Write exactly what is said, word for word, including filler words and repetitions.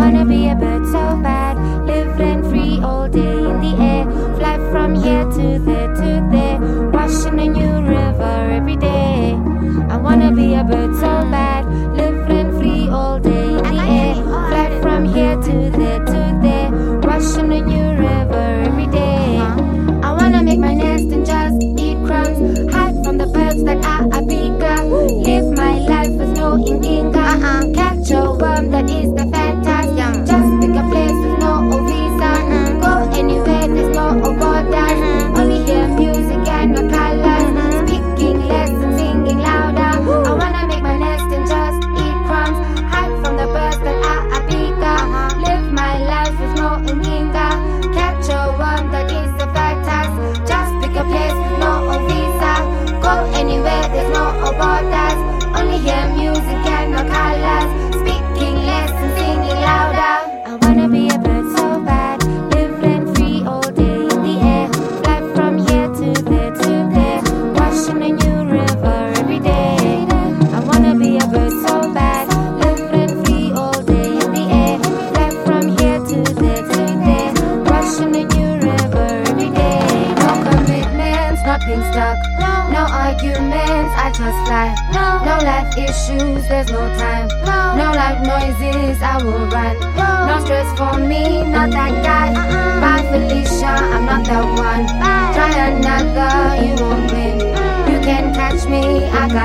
wanna be a bird so bad, live rent free all day in the air, fly from here to there to there, washing a new river every day. I wanna be a bird so bad, live rent free all day in the air, fly from here to there to there, washing a new river every day. I wanna make my nest and just eat crumbs, hide from the birds that are a bigger, live my life with no inginga, uh-uh. Catch a worm that is the fantastic, just pick a place with no visa, uh-uh. Go anywhere there's no borders, uh-uh. Only hear music and no colors, uh-uh. Speaking less and singing louder. I wanna make my nest and just eat crumbs, hide from the birds that are a bigger, uh-huh. Live my life with no inginga, catch a worm that is the fantastic, just pick a place with no visa, go anywhere there's no borders, only hear music and no colors, speaking less and singing louder. I wanna be a bird so bad, live rent free all day in the air, fly from here to there to there, washing a new river every day. I wanna be a bird so bad, live rent free all day in the air, fly from here to there to there, washing a new river every day. No commitments, nothing stuck, no, no arguments, I just fly. No, no life issues, there's no time. No, no life noises, I will run. No, no stress for me, not that guy. Uh-uh. Bye Felicia, I'm not that one. Bye. Try another, you won't win. Uh-uh. You can catch me, I got